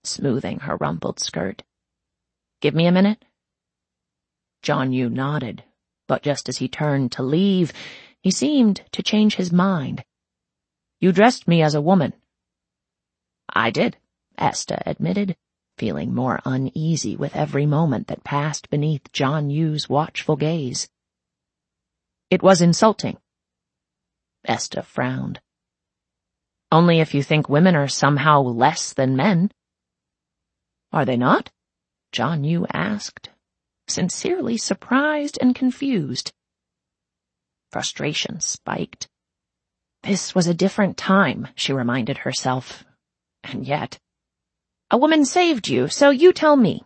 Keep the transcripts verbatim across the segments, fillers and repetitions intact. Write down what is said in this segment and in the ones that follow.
smoothing her rumpled skirt. "Give me a minute?" Jianyu nodded, but just as he turned to leave, he seemed to change his mind. "You dressed me as a woman." "I did," Esta admitted, feeling more uneasy with every moment that passed beneath Jianyu's watchful gaze. "It was insulting." Esta frowned. "Only if you think women are somehow less than men." "Are they not?" Jianyu asked, sincerely surprised and confused. Frustration spiked. This was a different time, she reminded herself. And yet, "A woman saved you, so you tell me."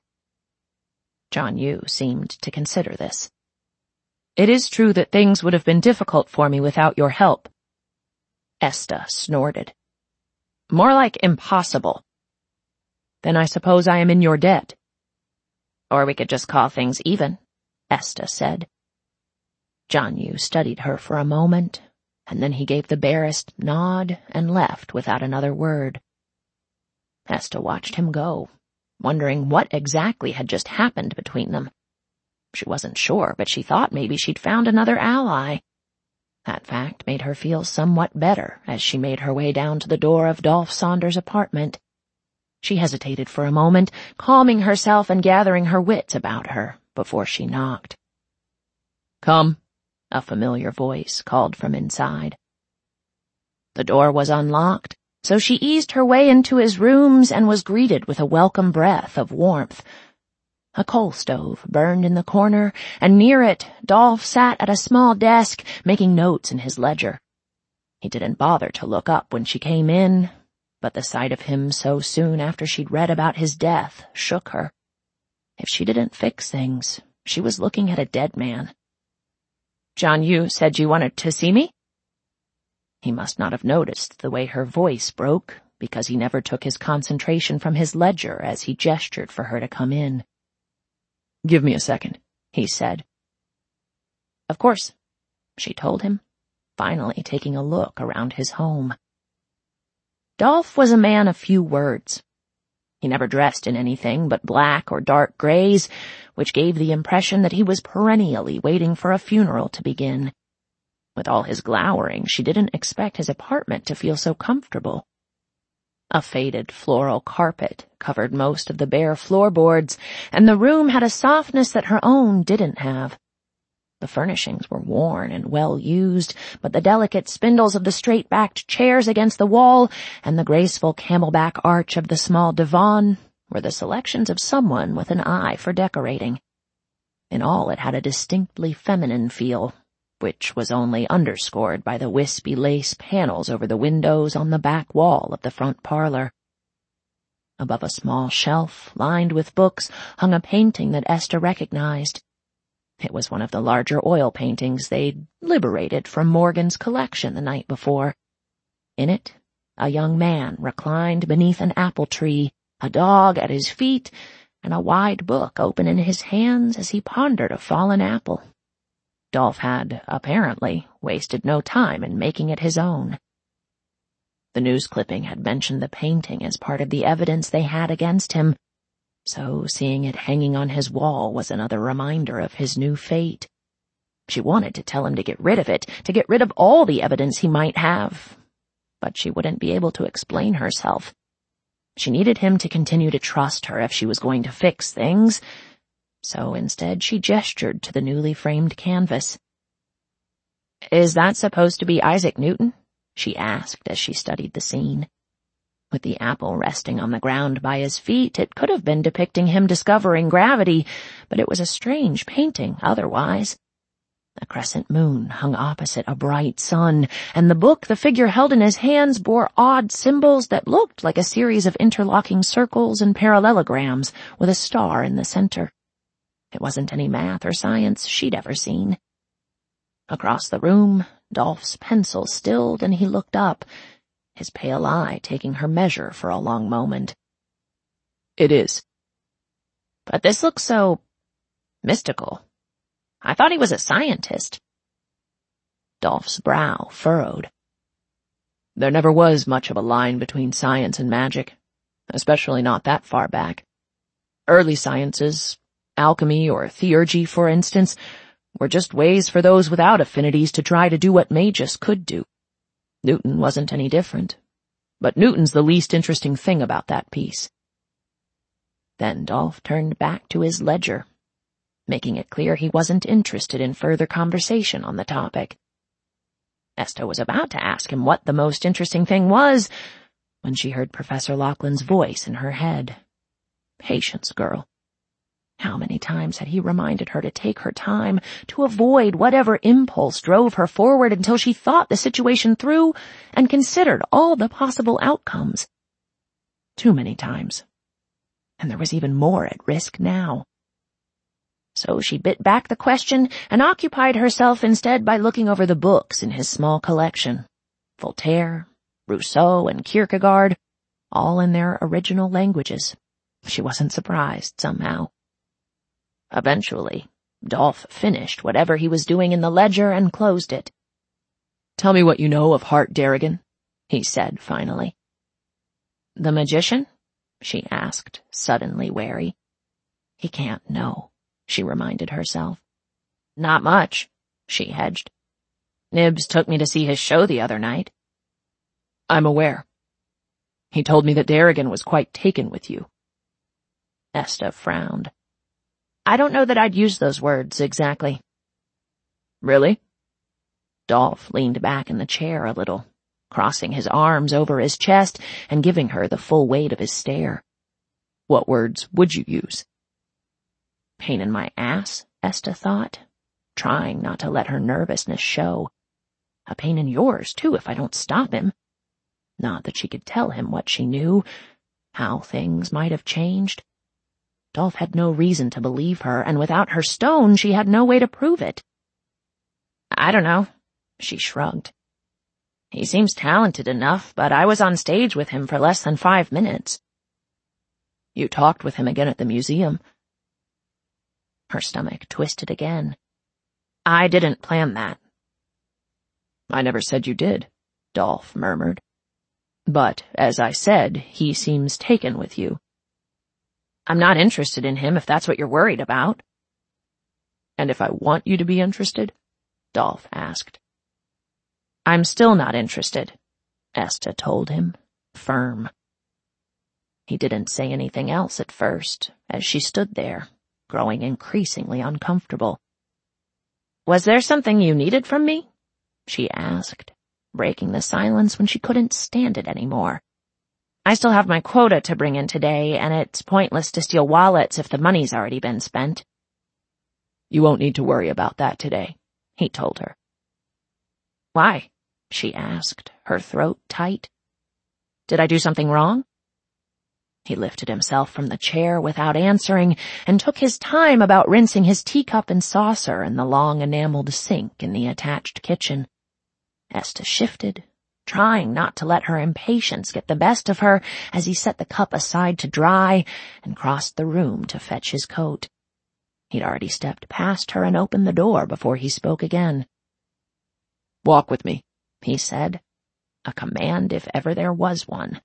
Jianyu seemed to consider this. "It is true that things would have been difficult for me without your help." Esta snorted. "More like impossible." "Then I suppose I am in your debt." "Or we could just call things even," Esta said. Jianyu studied her for a moment, and then he gave the barest nod and left without another word. Esta watched him go, wondering what exactly had just happened between them. She wasn't sure, but she thought maybe she'd found another ally. That fact made her feel somewhat better as she made her way down to the door of Dolph Saunders' apartment. She hesitated for a moment, calming herself and gathering her wits about her before she knocked. "Come," a familiar voice called from inside. The door was unlocked, so she eased her way into his rooms and was greeted with a welcome breath of warmth. A coal stove burned in the corner, and near it, Dolph sat at a small desk, making notes in his ledger. He didn't bother to look up when she came in, but the sight of him so soon after she'd read about his death shook her. If she didn't fix things, she was looking at a dead man. "Jianyu said you wanted to see me?" He must not have noticed the way her voice broke, because he never took his concentration from his ledger as he gestured for her to come in. "Give me a second," he said. "Of course," she told him, finally taking a look around his home. Dolph was a man of few words. He never dressed in anything but black or dark grays, which gave the impression that he was perennially waiting for a funeral to begin. With all his glowering, she didn't expect his apartment to feel so comfortable. A faded floral carpet covered most of the bare floorboards, and the room had a softness that her own didn't have. The furnishings were worn and well used, but the delicate spindles of the straight-backed chairs against the wall and the graceful camelback arch of the small divan were the selections of someone with an eye for decorating. In all, it had a distinctly feminine feel, which was only underscored by the wispy lace panels over the windows on the back wall of the front parlor. Above a small shelf, lined with books, hung a painting that Esta recognized. It was one of the larger oil paintings they'd liberated from Morgan's collection the night before. In it, a young man reclined beneath an apple tree, a dog at his feet, and a wide book open in his hands as he pondered a fallen apple. Dolph had, apparently, wasted no time in making it his own. The news clipping had mentioned the painting as part of the evidence they had against him, so seeing it hanging on his wall was another reminder of his new fate. She wanted to tell him to get rid of it, to get rid of all the evidence he might have, but she wouldn't be able to explain herself. She needed him to continue to trust her if she was going to fix things, so instead she gestured to the newly framed canvas. "Is that supposed to be Isaac Newton?" she asked as she studied the scene. With the apple resting on the ground by his feet, it could have been depicting him discovering gravity, but it was a strange painting otherwise. A crescent moon hung opposite a bright sun, and the book the figure held in his hands bore odd symbols that looked like a series of interlocking circles and parallelograms with a star in the center. It wasn't any math or science she'd ever seen. Across the room, Dolph's pencil stilled and he looked up, his pale eye taking her measure for a long moment. "It is. But this looks so mystical. I thought he was a scientist." Dolph's brow furrowed. "There never was much of a line between science and magic. especially not that far back. Early sciences, alchemy or theurgy, for instance, were just ways for those without affinities to try to do what magus could do. Newton wasn't any different. But Newton's the least interesting thing about that piece. Then Dolph turned back to his ledger, making it clear he wasn't interested in further conversation on the topic. Esta was about to ask him what the most interesting thing was when she heard Professor Laughlin's voice in her head. Patience, girl. How many times had he reminded her to take her time, to avoid whatever impulse drove her forward until she thought the situation through and considered all the possible outcomes? Too many times. And there was even more at risk now. So she bit back the question and occupied herself instead by looking over the books in his small collection. Voltaire, Rousseau, and Kierkegaard, all in their original languages. She wasn't surprised, somehow. Eventually, Dolph finished whatever he was doing in the ledger and closed it. "Tell me what you know of Hart Darrigan," he said finally. "The magician?" she asked, suddenly wary. "He can't know," she reminded herself. "Not much," she hedged. "Nibs took me to see his show the other night." "I'm aware. He told me that Darrigan was quite taken with you." Esta frowned. "I don't know that I'd use those words exactly." "Really?" Dolph leaned back in the chair a little, crossing his arms over his chest and giving her the full weight of his stare. "What words would you use?" Pain in my ass, Esta thought, trying not to let her nervousness show. A pain in yours, too, if I don't stop him. Not that she could tell him what she knew, how things might have changed. Dolph had no reason to believe her, and without her stone she had no way to prove it. "I don't know," she shrugged. "He seems talented enough, but I was on stage with him for less than five minutes." "You talked with him again at the museum." Her stomach twisted again. "I didn't plan that." "I never said you did," Dolph murmured. "But, as I said, he seems taken with you." "I'm not interested in him if that's what you're worried about." "And if I want you to be interested?" Dolph asked. "I'm still not interested," Esta told him, firm. He didn't say anything else at first, as she stood there, growing increasingly uncomfortable. "Was there something you needed from me?" she asked, breaking the silence when she couldn't stand it anymore. "I still have my quota to bring in today, and it's pointless to steal wallets if the money's already been spent." "You won't need to worry about that today," he told her. "Why?" she asked, her throat tight. "Did I do something wrong?" He lifted himself from the chair without answering and took his time about rinsing his teacup and saucer in the long enameled sink in the attached kitchen. Esta shifted, trying not to let her impatience get the best of her as he set the cup aside to dry and crossed the room to fetch his coat. He'd already stepped past her and opened the door before he spoke again. "Walk with me," he said, a command if ever there was one.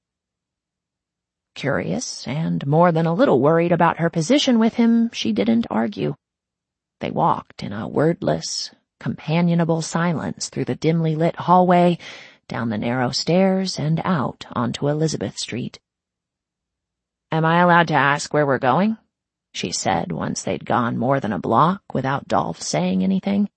Curious and more than a little worried about her position with him, she didn't argue. They walked in a wordless, companionable silence through the dimly lit hallway, down the narrow stairs, and out onto Elizabeth Street. "Am I allowed to ask where we're going?" she said once they'd gone more than a block without Dolph saying anything.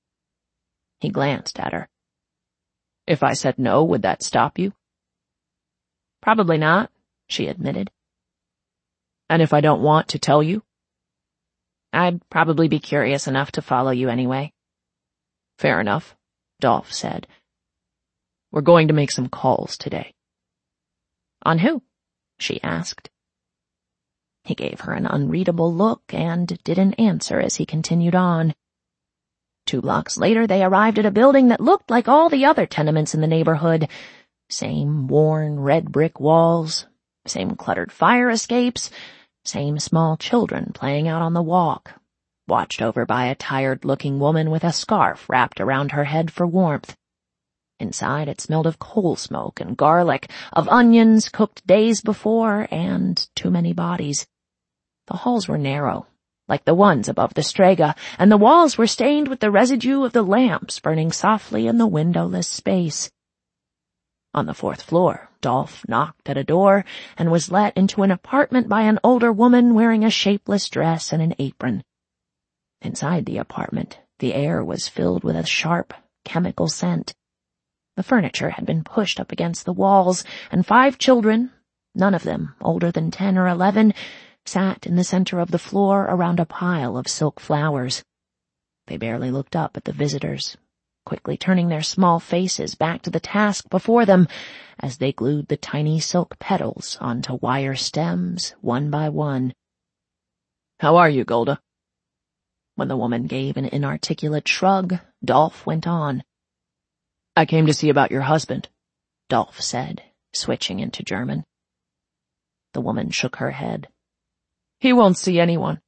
He glanced at her. "If I said no, would that stop you?" "Probably not," she admitted. "And if I don't want to tell you?" "I'd probably be curious enough to follow you anyway." "Fair enough," Dolph said. "We're going to make some calls today." "On who?" she asked. He gave her an unreadable look and didn't answer as he continued on. Two blocks later they arrived at a building that looked like all the other tenements in the neighborhood. Same worn red brick walls, same cluttered fire escapes, same small children playing out on the walk, watched over by a tired-looking woman with a scarf wrapped around her head for warmth. Inside it smelled of coal smoke and garlic, of onions cooked days before, and too many bodies. The halls were narrow, like the ones above the Strega, and the walls were stained with the residue of the lamps burning softly in the windowless space. On the fourth floor, Dolph knocked at a door and was let into an apartment by an older woman wearing a shapeless dress and an apron. Inside the apartment, the air was filled with a sharp, chemical scent. The furniture had been pushed up against the walls, and five children, none of them older than ten or eleven, sat in the center of the floor around a pile of silk flowers. They barely looked up at the visitors, quickly turning their small faces back to the task before them as they glued the tiny silk petals onto wire stems one by one. "How are you, Golda?" When the woman gave an inarticulate shrug, Dolph went on. "I came to see about your husband," Dolph said, switching into German. The woman shook her head. "He won't see anyone."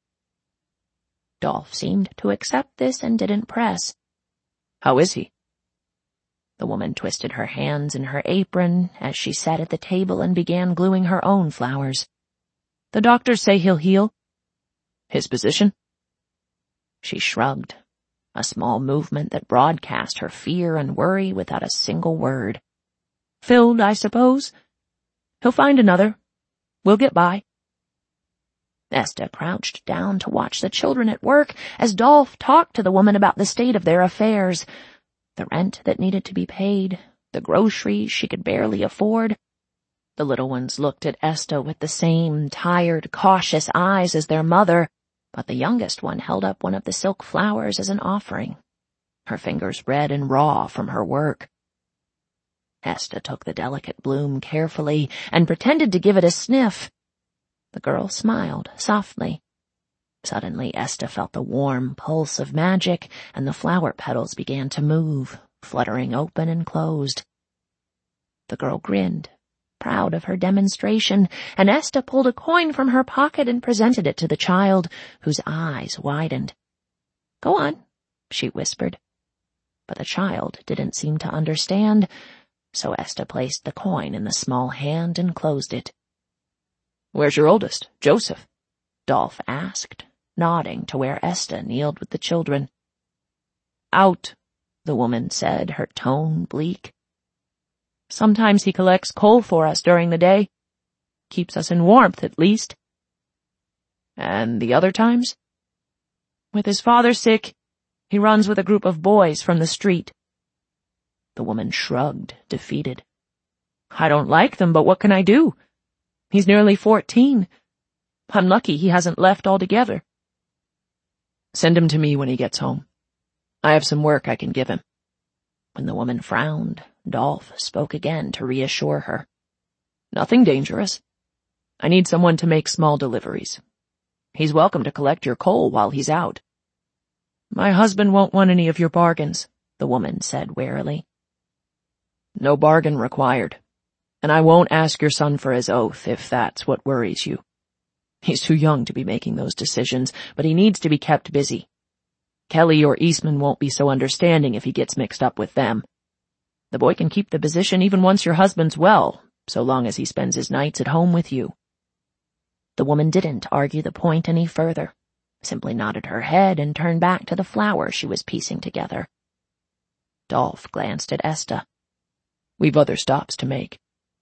Dolph seemed to accept this and didn't press. "How is he?" The woman twisted her hands in her apron as she sat at the table and began gluing her own flowers. "The doctors say he'll heal." "His position?" She shrugged, a small movement that broadcast her fear and worry without a single word. "Filled, I suppose. He'll find another. We'll get by." Esta crouched down to watch the children at work as Dolph talked to the woman about the state of their affairs, the rent that needed to be paid, the groceries she could barely afford. The little ones looked at Esta with the same tired, cautious eyes as their mother, but the youngest one held up one of the silk flowers as an offering, her fingers red and raw from her work. Esta took the delicate bloom carefully and pretended to give it a sniff. The girl smiled softly. Suddenly, Esta felt the warm pulse of magic, and the flower petals began to move, fluttering open and closed. The girl grinned, proud of her demonstration, and Esta pulled a coin from her pocket and presented it to the child, whose eyes widened. "Go on," she whispered. But the child didn't seem to understand, so Esta placed the coin in the small hand and closed it. "Where's your oldest, Joseph?" Dolph asked, nodding to where Esta kneeled with the children. "Out," the woman said, her tone bleak. "Sometimes he collects coal for us during the day. Keeps us in warmth, at least." "And the other times?" "With his father sick, he runs with a group of boys from the street." The woman shrugged, defeated. "I don't like them, but what can I do? He's nearly fourteen. I'm lucky he hasn't left altogether." "Send him to me when he gets home. I have some work I can give him." When the woman frowned, Dolph spoke again to reassure her. "Nothing dangerous. I need someone to make small deliveries. He's welcome to collect your coal while he's out." "My husband won't want any of your bargains," the woman said warily. "No bargain required. And I won't ask your son for his oath if that's what worries you. He's too young to be making those decisions, but he needs to be kept busy. Kelly or Eastman won't be so understanding if he gets mixed up with them. The boy can keep the position even once your husband's well, so long as he spends his nights at home with you." The woman didn't argue the point any further, simply nodded her head and turned back to the flower she was piecing together. Dolph glanced at Esta. "We've other stops to make."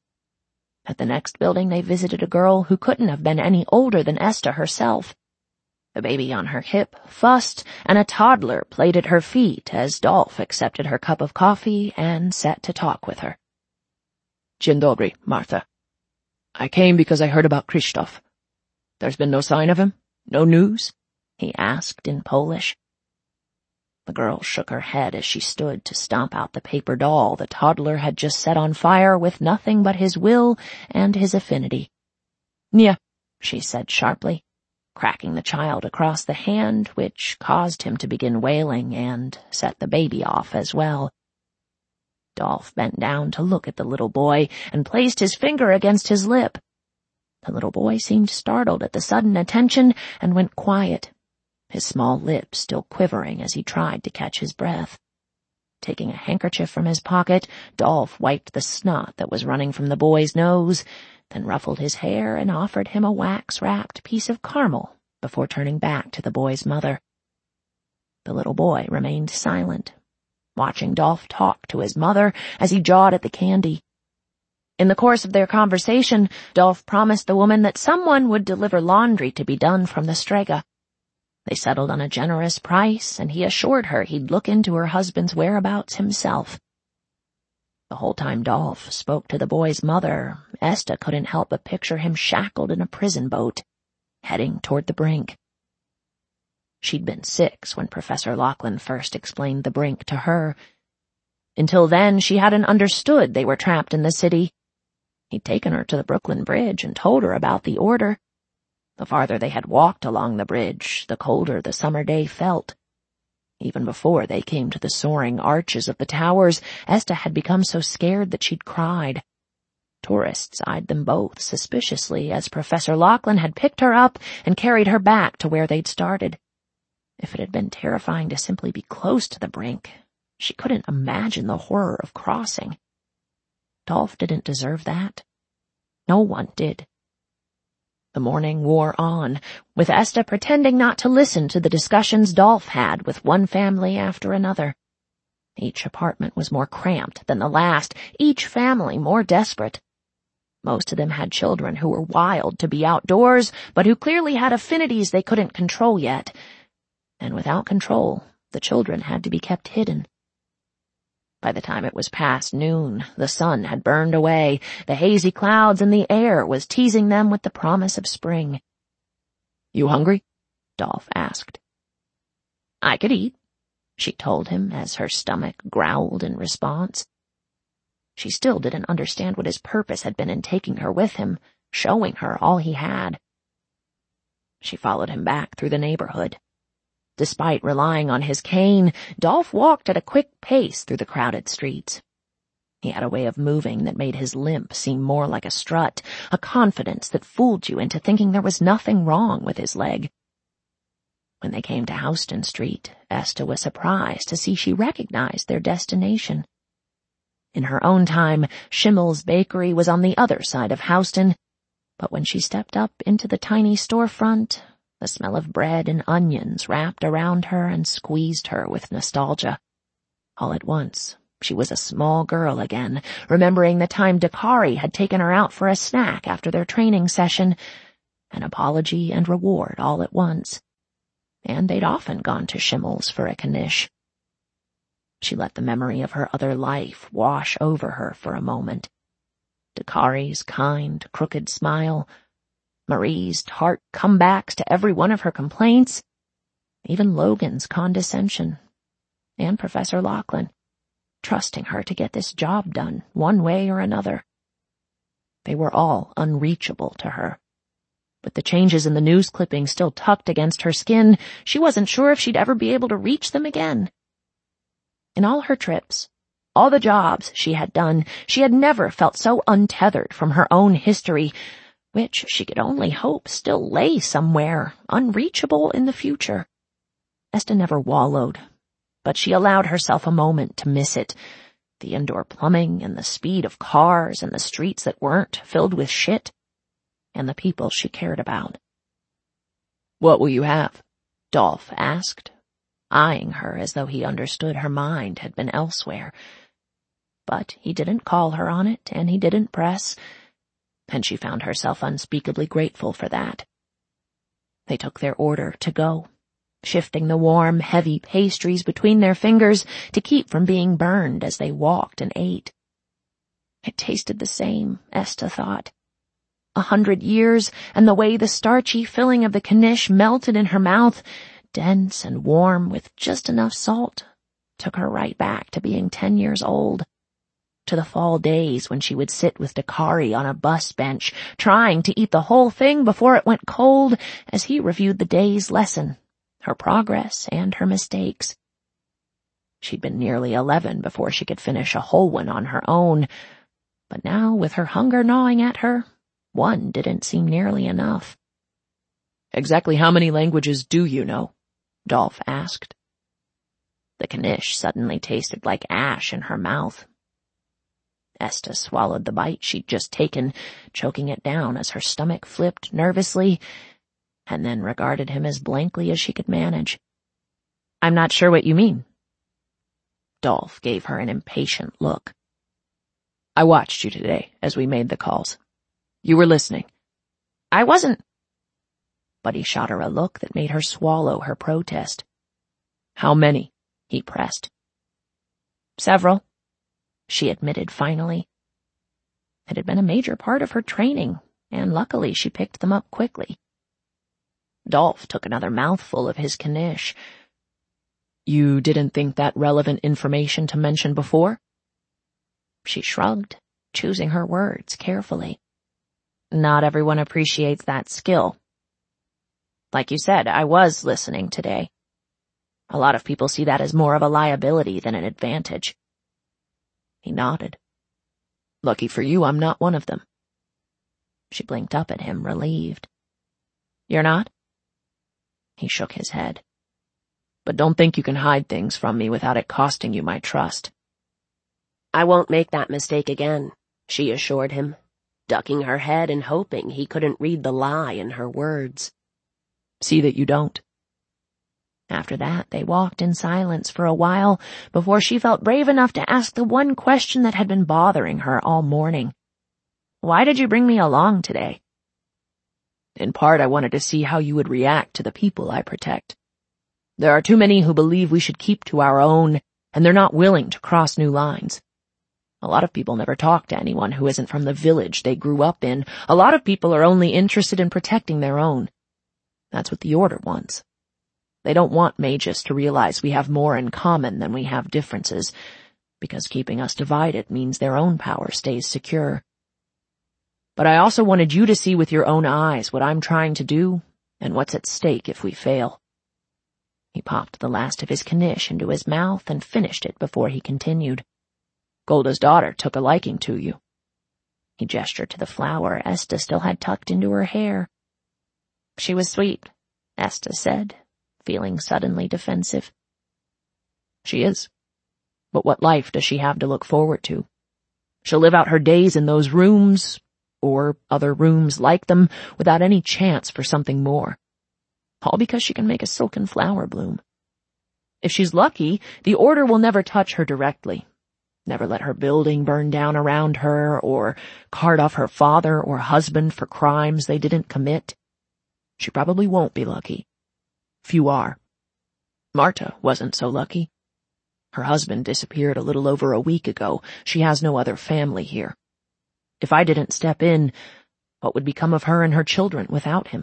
At the next building they visited a girl who couldn't have been any older than Esta herself. The baby on her hip fussed, and a toddler played at her feet as Dolph accepted her cup of coffee and sat to talk with her. "Dzień dobry, Martha. I came because I heard about Krzysztof. There's been no sign of him? No news?" he asked in Polish. The girl shook her head as she stood to stomp out the paper doll the toddler had just set on fire with nothing but his will and his affinity. "Nie," she said sharply, cracking the child across the hand, which caused him to begin wailing and set the baby off as well. Dolph bent down to look at the little boy and placed his finger against his lip. The little boy seemed startled at the sudden attention and went quiet, his small lips still quivering as he tried to catch his breath. Taking a handkerchief from his pocket, Dolph wiped the snot that was running from the boy's nose, then ruffled his hair and offered him a wax-wrapped piece of caramel before turning back to the boy's mother. The little boy remained silent, watching Dolph talk to his mother as he jawed at the candy. In the course of their conversation, Dolph promised the woman that someone would deliver laundry to be done from the Strega. They settled on a generous price, and he assured her he'd look into her husband's whereabouts himself. The whole time Dolph spoke to the boy's mother, Esta couldn't help but picture him shackled in a prison boat, heading toward the brink. She'd been six when Professor Lachlan first explained the brink to her. Until then, she hadn't understood they were trapped in the city. He'd taken her to the Brooklyn Bridge and told her about the order. The farther they had walked along the bridge, the colder the summer day felt. Even before they came to the soaring arches of the towers, Esta had become so scared that she'd cried. Tourists eyed them both suspiciously as Professor Lachlan had picked her up and carried her back to where they'd started. If it had been terrifying to simply be close to the brink, she couldn't imagine the horror of crossing. Dolph didn't deserve that. No one did. The morning wore on, with Esta pretending not to listen to the discussions Dolph had with one family after another. Each apartment was more cramped than the last, each family more desperate. Most of them had children who were wild to be outdoors, but who clearly had affinities they couldn't control yet. And without control, the children had to be kept hidden. By the time it was past noon, the sun had burned away. The hazy clouds in the air was teasing them with the promise of spring. "You hungry?" Dolph asked. "I could eat," she told him as her stomach growled in response. She still didn't understand what his purpose had been in taking her with him, showing her all he had. She followed him back through the neighborhood. Despite relying on his cane, Dolph walked at a quick pace through the crowded streets. He had a way of moving that made his limp seem more like a strut, a confidence that fooled you into thinking there was nothing wrong with his leg. When they came to Houston Street, Esta was surprised to see she recognized their destination. In her own time, Schimmel's Bakery was on the other side of Houston, but when she stepped up into the tiny storefront, the smell of bread and onions wrapped around her and squeezed her with nostalgia. All at once, she was a small girl again, remembering the time Dakari had taken her out for a snack after their training session, an apology and reward all at once. And they'd often gone to Schimmel's for a knish. She let the memory of her other life wash over her for a moment. Dakari's kind, crooked smile, Marie's tart comebacks to every one of her complaints, even Logan's condescension, and Professor Lachlan, trusting her to get this job done one way or another. They were all unreachable to her. With the changes in the news clippings still tucked against her skin, she wasn't sure if she'd ever be able to reach them again. In all her trips, all the jobs she had done, she had never felt so untethered from her own history, which she could only hope still lay somewhere, unreachable in the future. Esta never wallowed, but she allowed herself a moment to miss it, the indoor plumbing and the speed of cars and the streets that weren't filled with shit, and the people she cared about. "What will you have?" Dolph asked, eyeing her as though he understood her mind had been elsewhere. But he didn't call her on it, and he didn't press, and she found herself unspeakably grateful for that. They took their order to go, shifting the warm, heavy pastries between their fingers to keep from being burned as they walked and ate. It tasted the same, Esta thought. A hundred years, and the way the starchy filling of the knish melted in her mouth, dense and warm with just enough salt, took her right back to being ten years old. To the fall days when she would sit with Dakari on a bus bench, trying to eat the whole thing before it went cold as he reviewed the day's lesson, her progress and her mistakes. She'd been nearly eleven before she could finish a whole one on her own, but now, with her hunger gnawing at her, one didn't seem nearly enough. "Exactly how many languages do you know?" Dolph asked. The knish suddenly tasted like ash in her mouth. Esta swallowed the bite she'd just taken, choking it down as her stomach flipped nervously, and then regarded him as blankly as she could manage. "I'm not sure what you mean." Dolph gave her an impatient look. "I watched you today as we made the calls. You were listening." "I wasn't." But he shot her a look that made her swallow her protest. "How many?" he pressed. "Several," she admitted finally. It had been a major part of her training, and luckily she picked them up quickly. Dolph took another mouthful of his knish. "You didn't think that relevant information to mention before?" She shrugged, choosing her words carefully. "Not everyone appreciates that skill. Like you said, I was listening today. A lot of people see that as more of a liability than an advantage." He nodded. "Lucky for you, I'm not one of them." She blinked up at him, relieved. "You're not?" He shook his head. "But don't think you can hide things from me without it costing you my trust." "I won't make that mistake again," she assured him, ducking her head and hoping he couldn't read the lie in her words. "See that you don't." After that, they walked in silence for a while before she felt brave enough to ask the one question that had been bothering her all morning. "Why did you bring me along today?" "In part, I wanted to see how you would react to the people I protect. There are too many who believe we should keep to our own, and they're not willing to cross new lines. A lot of people never talk to anyone who isn't from the village they grew up in. A lot of people are only interested in protecting their own. That's what the Order wants. They don't want mages to realize we have more in common than we have differences, because keeping us divided means their own power stays secure. But I also wanted you to see with your own eyes what I'm trying to do and what's at stake if we fail." He popped the last of his knish into his mouth and finished it before he continued. "Golda's daughter took a liking to you." He gestured to the flower Esta still had tucked into her hair. "She was sweet," Esta said, feeling suddenly defensive. "She is. But what life does she have to look forward to? She'll live out her days in those rooms, or other rooms like them, without any chance for something more. All because she can make a silken flower bloom. If she's lucky, the Order will never touch her directly, never let her building burn down around her, or cart off her father or husband for crimes they didn't commit. She probably won't be lucky. Few are. Marta wasn't so lucky. Her husband disappeared a little over a week ago. She has no other family here. If I didn't step in, what would become of her and her children without him?"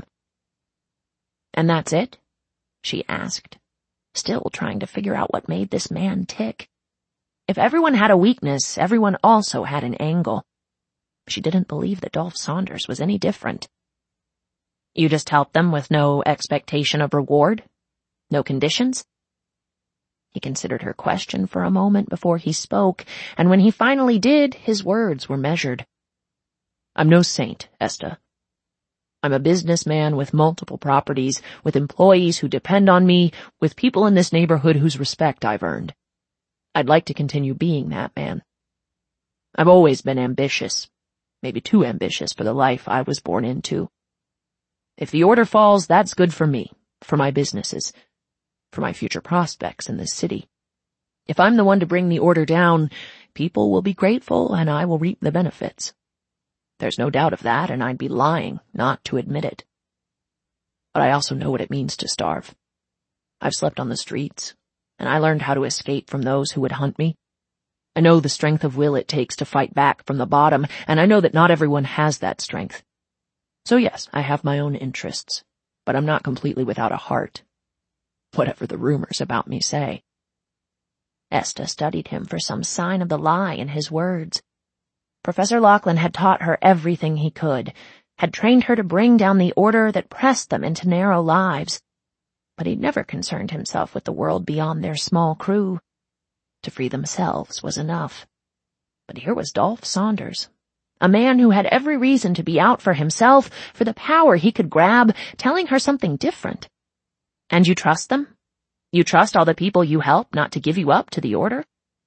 "And that's it?" she asked, still trying to figure out what made this man tick. If everyone had a weakness, everyone also had an angle. She didn't believe that Dolph Saunders was any different. "You just help them with no expectation of reward? No conditions?" He considered her question for a moment before he spoke, and when he finally did, his words were measured. "I'm no saint, Esta. I'm a businessman with multiple properties, with employees who depend on me, with people in this neighborhood whose respect I've earned. I'd like to continue being that man. I've always been ambitious, maybe too ambitious for the life I was born into. If the Order falls, that's good for me, for my businesses, for my future prospects in this city. If I'm the one to bring the Order down, people will be grateful and I will reap the benefits. There's no doubt of that, and I'd be lying not to admit it. But I also know what it means to starve. I've slept on the streets, and I learned how to escape from those who would hunt me. I know the strength of will it takes to fight back from the bottom, and I know that not everyone has that strength. So yes, I have my own interests, but I'm not completely without a heart, whatever the rumors about me say." Esta studied him for some sign of the lie in his words. Professor Lachlan had taught her everything he could, had trained her to bring down the Order that pressed them into narrow lives. But he'd never concerned himself with the world beyond their small crew. To free themselves was enough. But here was Dolph Saunders, a man who had every reason to be out for himself, for the power he could grab, telling her something different. "And you trust them? You trust all the people you help not to give you up to the Order?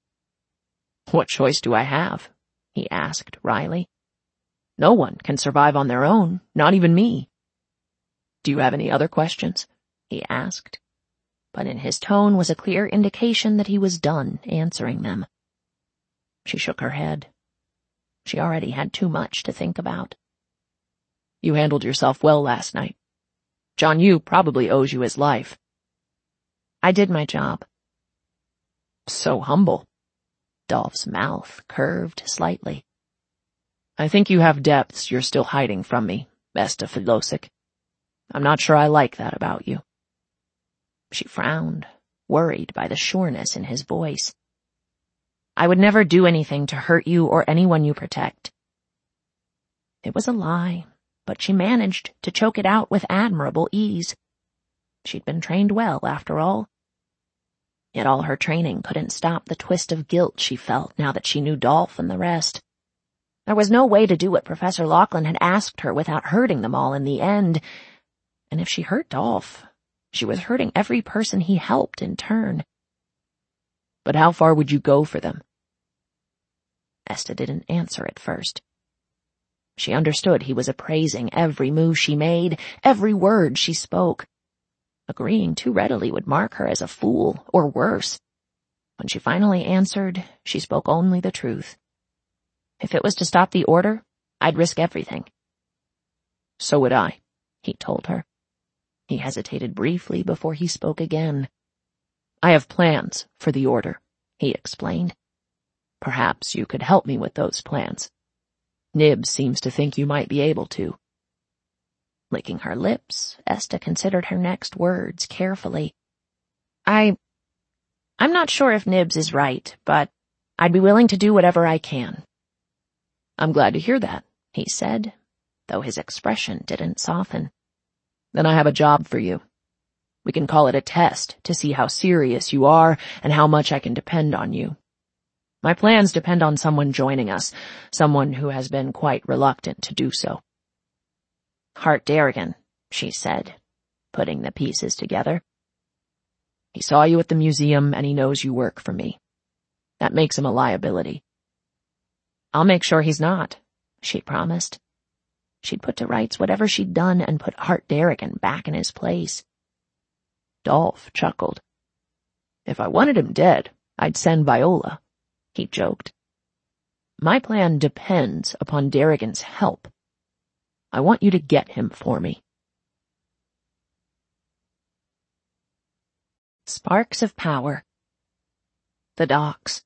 What choice do I have? He asked wryly. No one can survive on their own, not even me. Do you have any other questions? He asked, but in his tone was a clear indication that he was done answering them. She shook her head. She already had too much to think about. You handled yourself well last night. John Yu probably owes you his life. I did my job. So humble. Dolph's mouth curved slightly. I think you have depths you're still hiding from me, Esta Fedlosik. I'm not sure I like that about you. She frowned, worried by the sureness in his voice. I would never do anything to hurt you or anyone you protect. It was a lie, but she managed to choke it out with admirable ease. She'd been trained well, after all. Yet all her training couldn't stop the twist of guilt she felt now that she knew Dolph and the rest. There was no way to do what Professor Lachlan had asked her without hurting them all in the end. And if she hurt Dolph, she was hurting every person he helped in turn. But how far would you go for them? Esta didn't answer at first. She understood he was appraising every move she made, every word she spoke. Agreeing too readily would mark her as a fool, or worse. When she finally answered, she spoke only the truth. If it was to stop the Order, I'd risk everything. So would I, he told her. He hesitated briefly before he spoke again. I have plans for the Order, he explained. Perhaps you could help me with those plans. Nib seems to think you might be able to. Licking her lips, Esta considered her next words carefully. I... I'm not sure if Nibs is right, but I'd be willing to do whatever I can. I'm glad to hear that, he said, though his expression didn't soften. Then I have a job for you. We can call it a test to see how serious you are and how much I can depend on you. My plans depend on someone joining us, someone who has been quite reluctant to do so. Hart Darrigan, she said, putting the pieces together. He saw you at the museum and he knows you work for me. That makes him a liability. I'll make sure he's not, she promised. She'd put to rights whatever she'd done and put Hart Darrigan back in his place. Dolph chuckled. If I wanted him dead, I'd send Viola, he joked. My plan depends upon Darrigan's help. I want you to get him for me. Sparks of Power. The docks.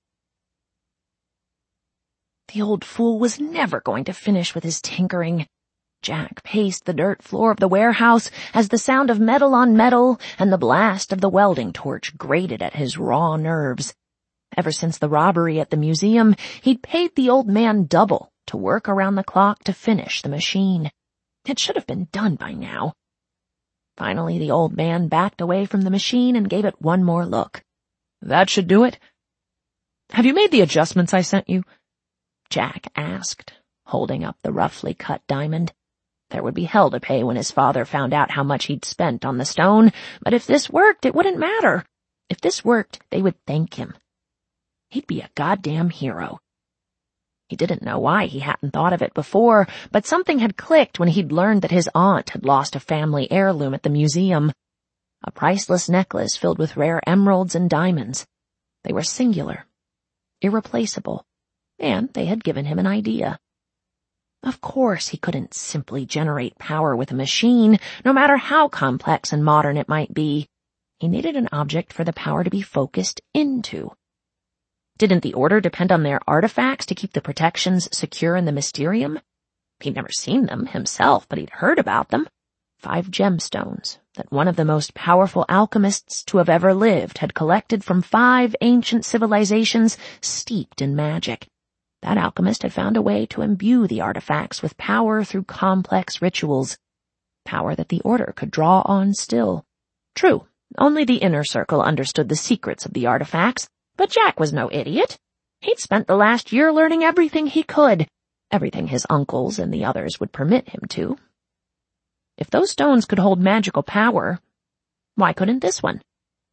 The old fool was never going to finish with his tinkering. Jack paced the dirt floor of the warehouse as the sound of metal on metal and the blast of the welding torch grated at his raw nerves. Ever since the robbery at the museum, he'd paid the old man double to work around the clock to finish the machine. It should have been done by now. Finally, the old man backed away from the machine and gave it one more look. That should do it. Have you made the adjustments I sent you? Jack asked, holding up the roughly cut diamond. There would be hell to pay when his father found out how much he'd spent on the stone, but if this worked, it wouldn't matter. If this worked, they would thank him. He'd be a goddamn hero. He didn't know why he hadn't thought of it before, but something had clicked when he'd learned that his aunt had lost a family heirloom at the museum. A priceless necklace filled with rare emeralds and diamonds. They were singular, irreplaceable, and they had given him an idea. Of course he couldn't simply generate power with a machine, no matter how complex and modern it might be. He needed an object for the power to be focused into. Didn't the Order depend on their artifacts to keep the protections secure in the Mysterium? He'd never seen them himself, but he'd heard about them. Five gemstones that one of the most powerful alchemists to have ever lived had collected from five ancient civilizations steeped in magic. That alchemist had found a way to imbue the artifacts with power through complex rituals. Power that the Order could draw on still. True, only the inner circle understood the secrets of the artifacts. But Jack was no idiot. He'd spent the last year learning everything he could, everything his uncles and the others would permit him to. If those stones could hold magical power, why couldn't this one?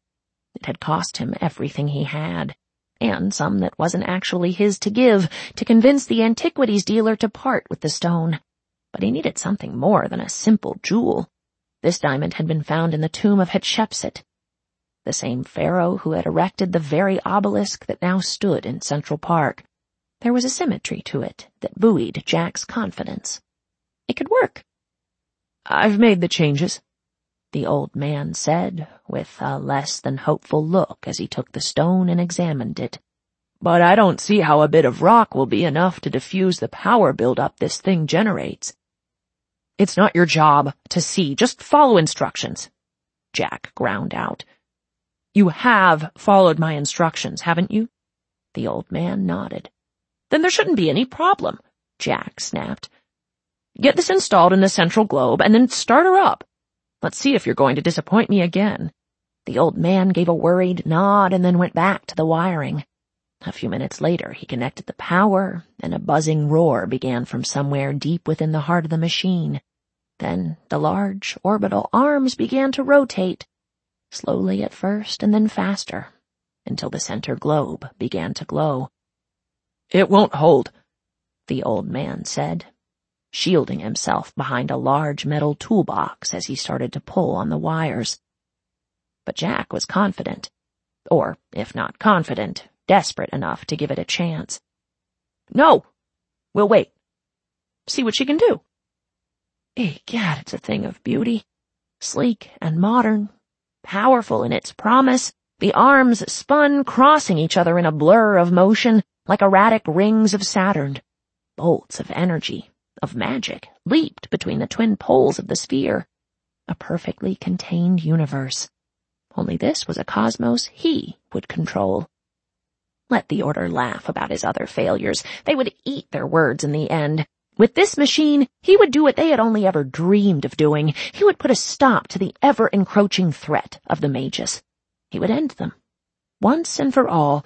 It had cost him everything he had, and some that wasn't actually his to give, to convince the antiquities dealer to part with the stone. But he needed something more than a simple jewel. This diamond had been found in the tomb of Hatshepsut, the same pharaoh who had erected the very obelisk that now stood in Central Park. There was a symmetry to it that buoyed Jack's confidence. It could work. "I've made the changes," the old man said, with a less than hopeful look as he took the stone and examined it. "But I don't see how a bit of rock will be enough to diffuse the power buildup this thing generates." "It's not your job to see. Just follow instructions," Jack ground out. "You have followed my instructions, haven't you?" The old man nodded. "Then there shouldn't be any problem," Jack snapped. "Get this installed in the central globe and then start her up. Let's see if you're going to disappoint me again." The old man gave a worried nod and then went back to the wiring. A few minutes later, he connected the power, and a buzzing roar began from somewhere deep within the heart of the machine. Then the large orbital arms began to rotate, slowly at first and then faster, until the center globe began to glow. "It won't hold," the old man said, shielding himself behind a large metal toolbox as he started to pull on the wires. But Jack was confident, or, if not confident, desperate enough to give it a chance. "No, we'll wait. See what she can do." Egad, it's a thing of beauty. Sleek and modern, powerful in its promise, the arms spun, crossing each other in a blur of motion, like erratic rings of Saturn. Bolts of energy, of magic, leaped between the twin poles of the sphere. A perfectly contained universe. Only this was a cosmos he would control. Let the Order laugh about his other failures. They would eat their words in the end. With this machine, he would do what they had only ever dreamed of doing. He would put a stop to the ever-encroaching threat of the mages. He would end them, once and for all.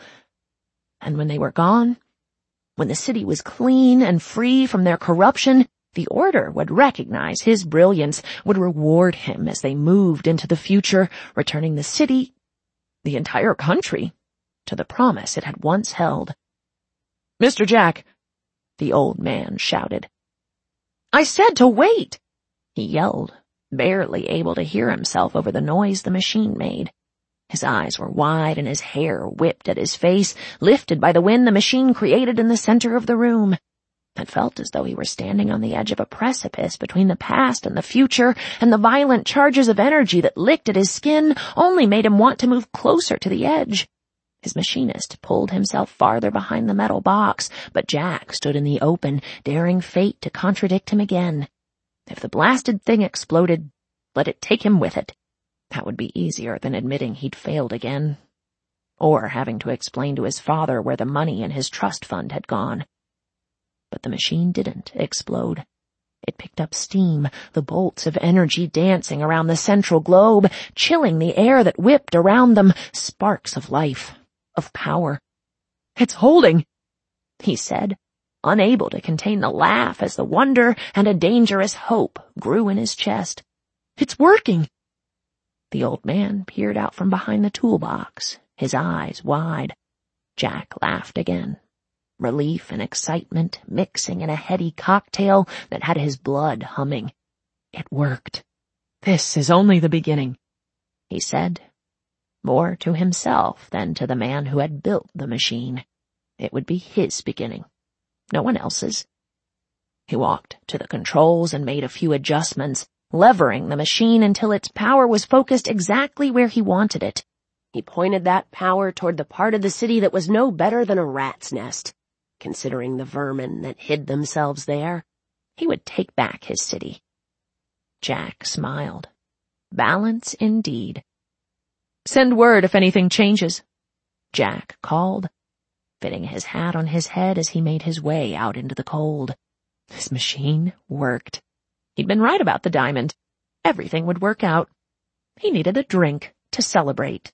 And when they were gone, when the city was clean and free from their corruption, the Order would recognize his brilliance, would reward him as they moved into the future, returning the city, the entire country, to the promise it had once held. "Mister Jack," the old man shouted. "I said to wait!" he yelled, barely able to hear himself over the noise the machine made. His eyes were wide and his hair whipped at his face, lifted by the wind the machine created in the center of the room. It felt as though he were standing on the edge of a precipice between the past and the future, and the violent charges of energy that licked at his skin only made him want to move closer to the edge. His machinist pulled himself farther behind the metal box, but Jack stood in the open, daring fate to contradict him again. If the blasted thing exploded, let it take him with it. That would be easier than admitting he'd failed again, or having to explain to his father where the money in his trust fund had gone. But the machine didn't explode. It picked up steam, the bolts of energy dancing around the central globe, chilling the air that whipped around them, sparks of life, of power. "It's holding," he said, unable to contain the laugh as the wonder and a dangerous hope grew in his chest. "It's working." The old man peered out from behind the toolbox, his eyes wide. Jack laughed again, relief and excitement mixing in a heady cocktail that had his blood humming. It worked. "This is only the beginning," he said, more to himself than to the man who had built the machine. It would be his beginning, no one else's. He walked to the controls and made a few adjustments, levering the machine until its power was focused exactly where he wanted it. He pointed that power toward the part of the city that was no better than a rat's nest, considering the vermin that hid themselves there. He would take back his city. Jack smiled. Balance indeed. "Send word if anything changes," Jack called, fitting his hat on his head as he made his way out into the cold. His machine worked. He'd been right about the diamond. Everything would work out. He needed a drink to celebrate.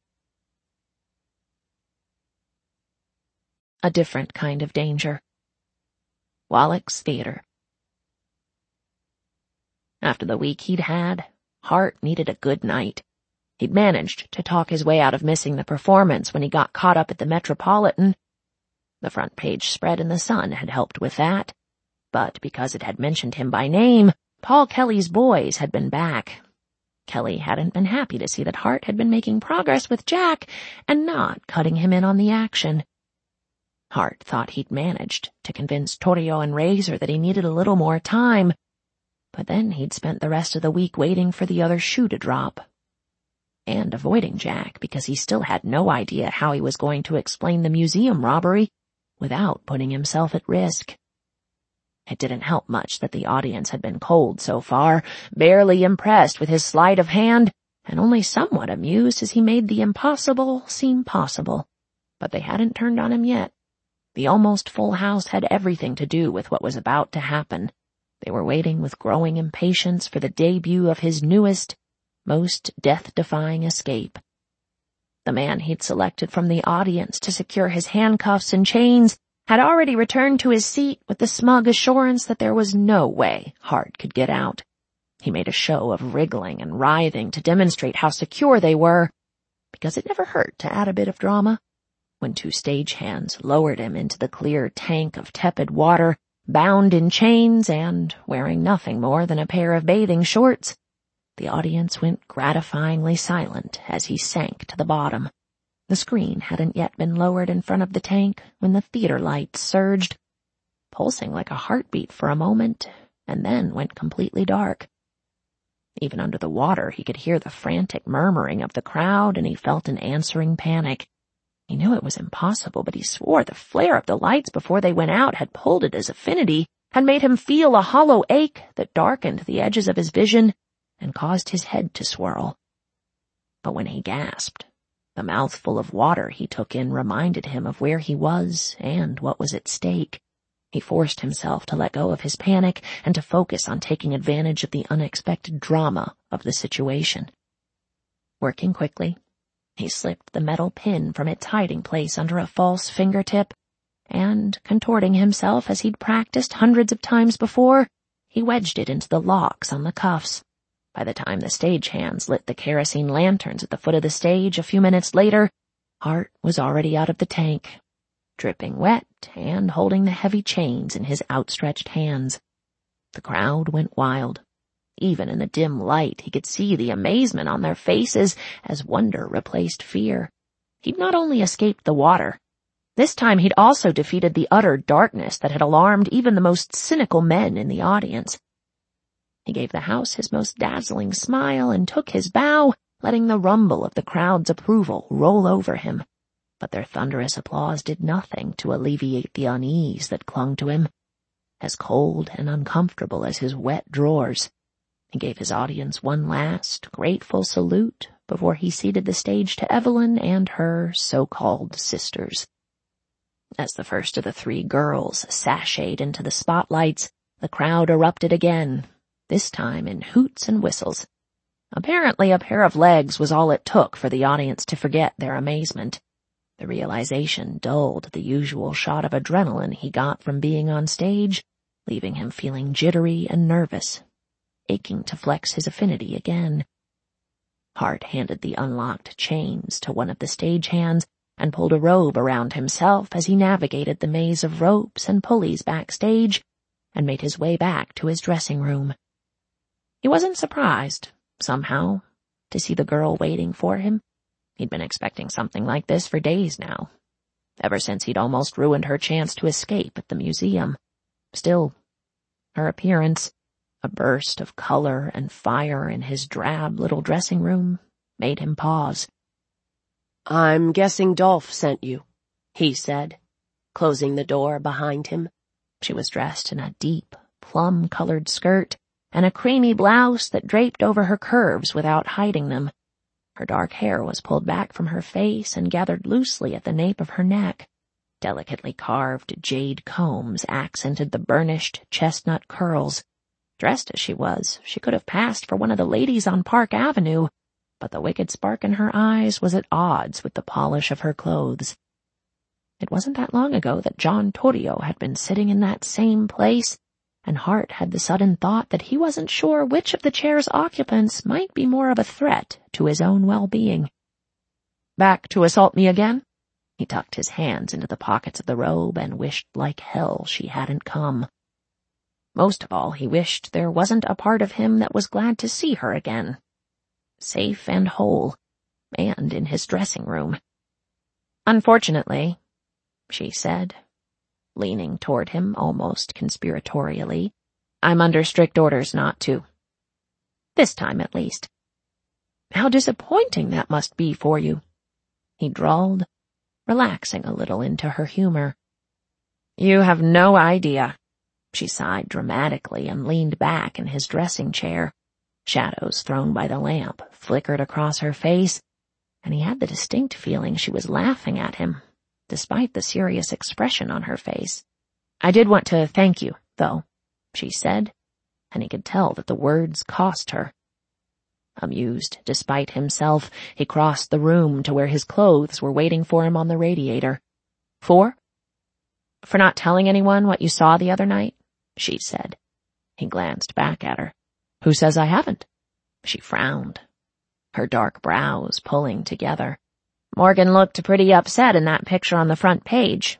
A different kind of danger. Wallach's Theater. After the week he'd had, Hart needed a good night. He'd managed to talk his way out of missing the performance when he got caught up at the Metropolitan. The front page spread in the Sun had helped with that, but because it had mentioned him by name, Paul Kelly's boys had been back. Kelly hadn't been happy to see that Hart had been making progress with Jack and not cutting him in on the action. Hart thought he'd managed to convince Torrio and Razor that he needed a little more time, but then he'd spent the rest of the week waiting for the other shoe to drop. And avoiding Jack because he still had no idea how he was going to explain the museum robbery without putting himself at risk. It didn't help much that the audience had been cold so far, barely impressed with his sleight of hand, and only somewhat amused as he made the impossible seem possible. But they hadn't turned on him yet. The almost full house had everything to do with what was about to happen. They were waiting with growing impatience for the debut of his newest, most death-defying escape. The man he'd selected from the audience to secure his handcuffs and chains had already returned to his seat with the smug assurance that there was no way Hart could get out. He made a show of wriggling and writhing to demonstrate how secure they were, because it never hurt to add a bit of drama. When two stagehands lowered him into the clear tank of tepid water, bound in chains and wearing nothing more than a pair of bathing shorts, the audience went gratifyingly silent as he sank to the bottom. The screen hadn't yet been lowered in front of the tank when the theater lights surged, pulsing like a heartbeat for a moment, and then went completely dark. Even under the water, he could hear the frantic murmuring of the crowd, and he felt an answering panic. He knew it was impossible, but he swore the flare of the lights before they went out had pulled at his affinity, had made him feel a hollow ache that darkened the edges of his vision and caused his head to swirl. But when he gasped, the mouthful of water he took in reminded him of where he was and what was at stake. He forced himself to let go of his panic and to focus on taking advantage of the unexpected drama of the situation. Working quickly, he slipped the metal pin from its hiding place under a false fingertip, and, contorting himself as he'd practiced hundreds of times before, he wedged it into the locks on the cuffs. By the time the stagehands lit the kerosene lanterns at the foot of the stage a few minutes later, Hart was already out of the tank, dripping wet and holding the heavy chains in his outstretched hands. The crowd went wild. Even in the dim light, he could see the amazement on their faces as wonder replaced fear. He'd not only escaped the water. This time he'd also defeated the utter darkness that had alarmed even the most cynical men in the audience. He gave the house his most dazzling smile and took his bow, letting the rumble of the crowd's approval roll over him. But their thunderous applause did nothing to alleviate the unease that clung to him. As cold and uncomfortable as his wet drawers, he gave his audience one last, grateful salute before he ceded the stage to Evelyn and her so-called sisters. As the first of the three girls sashayed into the spotlights, the crowd erupted again, this time in hoots and whistles. Apparently a pair of legs was all it took for the audience to forget their amazement. The realization dulled the usual shot of adrenaline he got from being on stage, leaving him feeling jittery and nervous, aching to flex his affinity again. Hart handed the unlocked chains to one of the stagehands and pulled a robe around himself as he navigated the maze of ropes and pulleys backstage and made his way back to his dressing room. He wasn't surprised, somehow, to see the girl waiting for him. He'd been expecting something like this for days now, ever since he'd almost ruined her chance to escape at the museum. Still, her appearance, a burst of color and fire in his drab little dressing room, made him pause. "I'm guessing Dolph sent you," he said, closing the door behind him. She was dressed in a deep, plum-colored skirt and a creamy blouse that draped over her curves without hiding them. Her dark hair was pulled back from her face and gathered loosely at the nape of her neck. Delicately carved jade combs accented the burnished chestnut curls. Dressed as she was, she could have passed for one of the ladies on Park Avenue, but the wicked spark in her eyes was at odds with the polish of her clothes. It wasn't that long ago that John Torrio had been sitting in that same place, and Hart had the sudden thought that he wasn't sure which of the chair's occupants might be more of a threat to his own well-being. "Back to assault me again?" He tucked his hands into the pockets of the robe and wished like hell she hadn't come. Most of all, he wished there wasn't a part of him that was glad to see her again. Safe and whole, and in his dressing room. "Unfortunately," she said, leaning toward him almost conspiratorially, "I'm under strict orders not to. This time, at least." "How disappointing that must be for you," he drawled, relaxing a little into her humor. "You have no idea." She sighed dramatically and leaned back in his dressing chair. Shadows thrown by the lamp flickered across her face, and he had the distinct feeling she was laughing at him, despite the serious expression on her face. "I did want to thank you, though," she said, and he could tell that the words cost her. Amused despite himself, he crossed the room to where his clothes were waiting for him on the radiator. "For?" "For not telling anyone what you saw the other night," she said. He glanced back at her. "Who says I haven't?" She frowned, her dark brows pulling together. "Morgan looked pretty upset in that picture on the front page.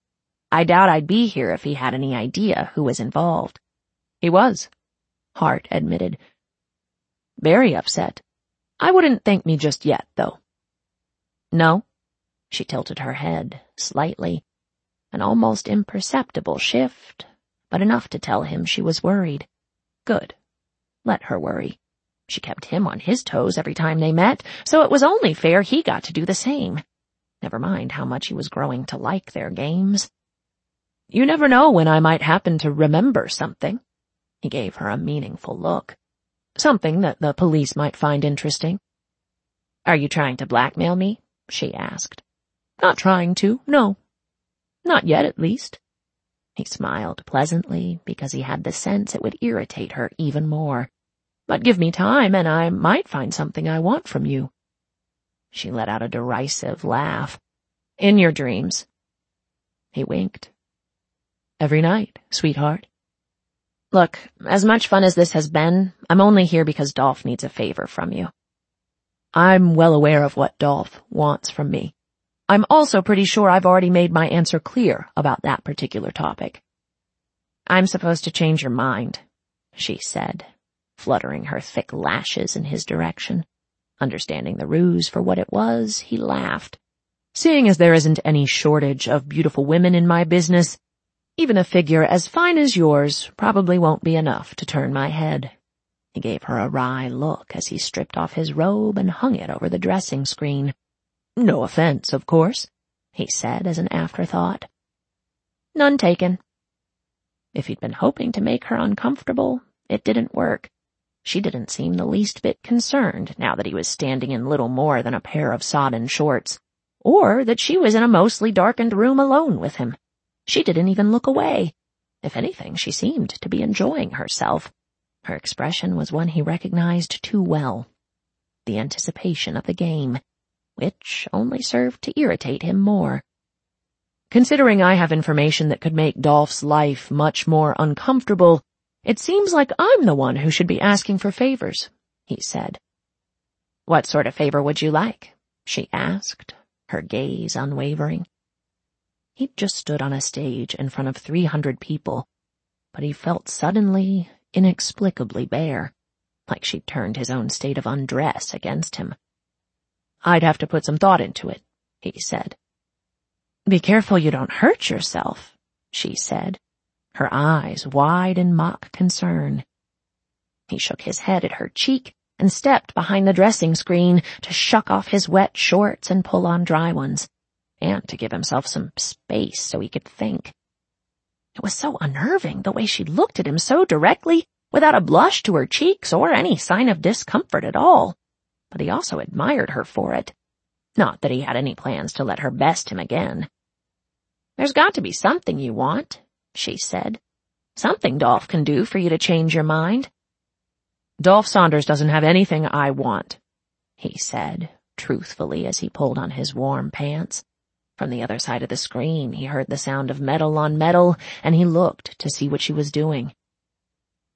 I doubt I'd be here if he had any idea who was involved." "He was," Hart admitted. "Very upset. I wouldn't thank me just yet, though." "No?" She tilted her head slightly, an almost imperceptible shift, but enough to tell him she was worried. Good. Let her worry. She kept him on his toes every time they met, so it was only fair he got to do the same. Never mind how much he was growing to like their games. "You never know when I might happen to remember something." He gave her a meaningful look. "Something that the police might find interesting." "Are you trying to blackmail me?" she asked. "Not trying to, no. Not yet, at least." He smiled pleasantly because he had the sense it would irritate her even more. "But give me time and I might find something I want from you." She let out a derisive laugh. "In your dreams." He winked. "Every night, sweetheart." "Look, as much fun as this has been, I'm only here because Dolph needs a favor from you." "I'm well aware of what Dolph wants from me. I'm also pretty sure I've already made my answer clear about that particular topic." "I'm supposed to change your mind," she said, fluttering her thick lashes in his direction. Understanding the ruse for what it was, he laughed. "Seeing as there isn't any shortage of beautiful women in my business, even a figure as fine as yours probably won't be enough to turn my head." He gave her a wry look as he stripped off his robe and hung it over the dressing screen. "No offense, of course," he said as an afterthought. "None taken." If he'd been hoping to make her uncomfortable, it didn't work. She didn't seem the least bit concerned now that he was standing in little more than a pair of sodden shorts, or that she was in a mostly darkened room alone with him. She didn't even look away. If anything, she seemed to be enjoying herself. Her expression was one he recognized too well. The anticipation of the game, which only served to irritate him more. "Considering I have information that could make Dolph's life much more uncomfortable, it seems like I'm the one who should be asking for favors," he said. "What sort of favor would you like?" she asked, her gaze unwavering. He'd just stood on a stage in front of three hundred people, but he felt suddenly, inexplicably bare, like she'd turned his own state of undress against him. "I'd have to put some thought into it," he said. "Be careful you don't hurt yourself," she said, her eyes wide in mock concern. He shook his head at her cheek and stepped behind the dressing screen to shuck off his wet shorts and pull on dry ones, and to give himself some space so he could think. It was so unnerving the way she looked at him so directly, without a blush to her cheeks or any sign of discomfort at all. But he also admired her for it. Not that he had any plans to let her best him again. "There's got to be something you want," she said. "Something Dolph can do for you to change your mind." "Dolph Saunders doesn't have anything I want," he said, truthfully as he pulled on his warm pants. From the other side of the screen, he heard the sound of metal on metal, and he looked to see what she was doing.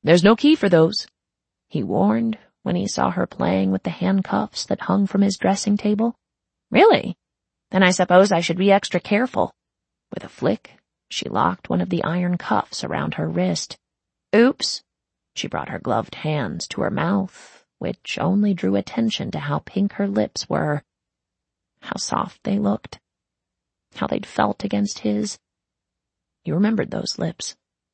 There's no key for those, he warned when he saw her playing with the handcuffs that hung from his dressing table. Really? Then I suppose I should be extra careful. With a flick, she locked one of the iron cuffs around her wrist. Oops. She brought her gloved hands to her mouth, which only drew attention to how pink her lips were, how soft they looked, how they'd felt against his. He remembered those lips.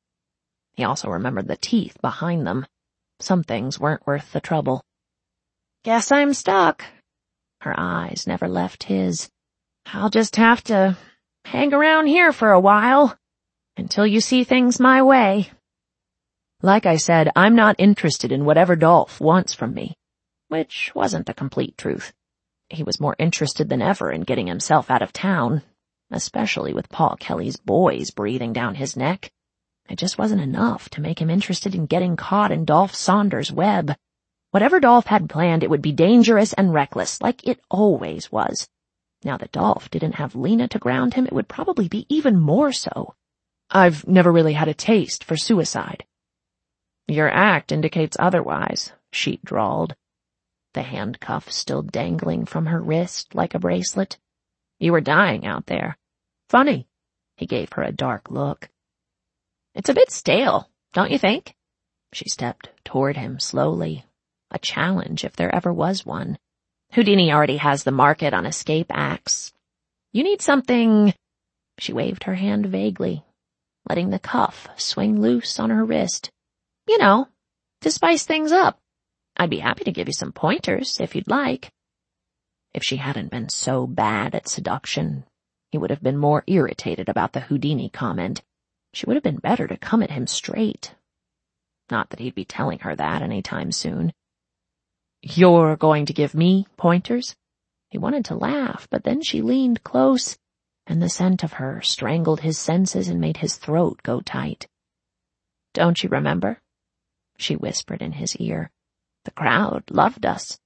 He also remembered the teeth behind them. Some things weren't worth the trouble. Guess I'm stuck. Her eyes never left his. I'll just have to hang around here for a while, until you see things my way. Like I said, I'm not interested in whatever Dolph wants from me. Which wasn't the complete truth. He was more interested than ever in getting himself out of town, especially with Paul Kelly's boys breathing down his neck. It just wasn't enough to make him interested in getting caught in Dolph Saunders' web. Whatever Dolph had planned, it would be dangerous and reckless, like it always was. Now that Dolph didn't have Lena to ground him, it would probably be even more so. I've never really had a taste for suicide. Your act indicates otherwise, she drawled, the handcuff still dangling from her wrist like a bracelet. You were dying out there. Funny. He gave her a dark look. It's a bit stale, don't you think? She stepped toward him slowly, a challenge if there ever was one. Houdini already has the market on escape acts. You need something... She waved her hand vaguely, letting the cuff swing loose on her wrist. You know, to spice things up. I'd be happy to give you some pointers, if you'd like. If she hadn't been so bad at seduction, he would have been more irritated about the Houdini comment. She would have been better to come at him straight. Not that he'd be telling her that any time soon. You're going to give me pointers? He wanted to laugh, but then she leaned close, and the scent of her strangled his senses and made his throat go tight. Don't you remember? She whispered in his ear. The crowd loved us.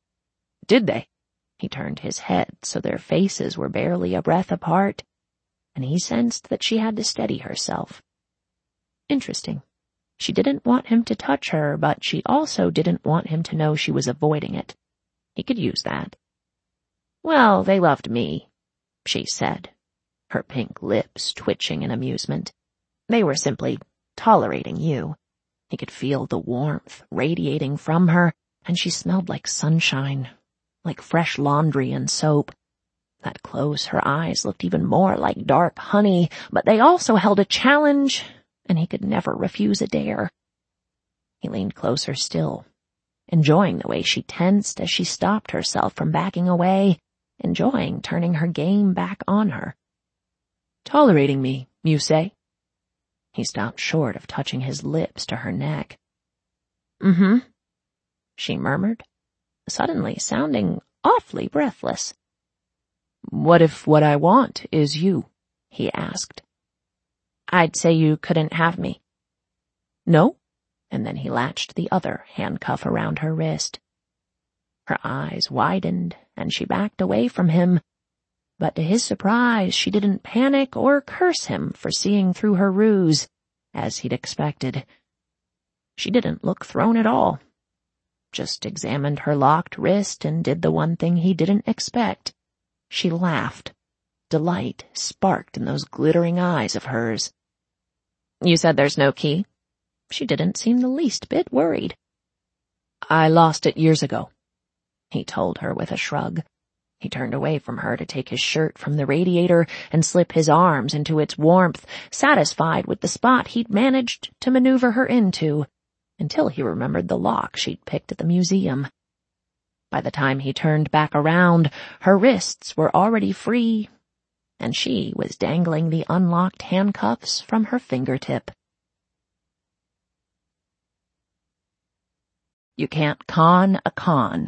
Did they? He turned his head so their faces were barely a breath apart, and he sensed that she had to steady herself. Interesting. She didn't want him to touch her, but she also didn't want him to know she was avoiding it. He could use that. Well, they loved me, she said, her pink lips twitching in amusement. They were simply tolerating you. He could feel the warmth radiating from her, and she smelled like sunshine, like fresh laundry and soap. That close, her eyes looked even more like dark honey, but they also held a challenge, and he could never refuse a dare. He leaned closer still, enjoying the way she tensed as she stopped herself from backing away, enjoying turning her game back on her. Tolerating me, you say? He stopped short of touching his lips to her neck. Mm-hmm, she murmured, suddenly sounding awfully breathless. What if what I want is you? He asked. I'd say you couldn't have me. No? And then he latched the other handcuff around her wrist. Her eyes widened, and she backed away from him. But to his surprise, she didn't panic or curse him for seeing through her ruse, as he'd expected. She didn't look thrown at all. Just examined her locked wrist and did the one thing he didn't expect. She laughed. Delight sparked in those glittering eyes of hers. You said there's no key? She didn't seem the least bit worried. I lost it years ago, he told her with a shrug. He turned away from her to take his shirt from the radiator and slip his arms into its warmth, satisfied with the spot he'd managed to maneuver her into, until he remembered the lock she'd picked at the museum. By the time he turned back around, her wrists were already free, and she was dangling the unlocked handcuffs from her fingertip. You can't con a con.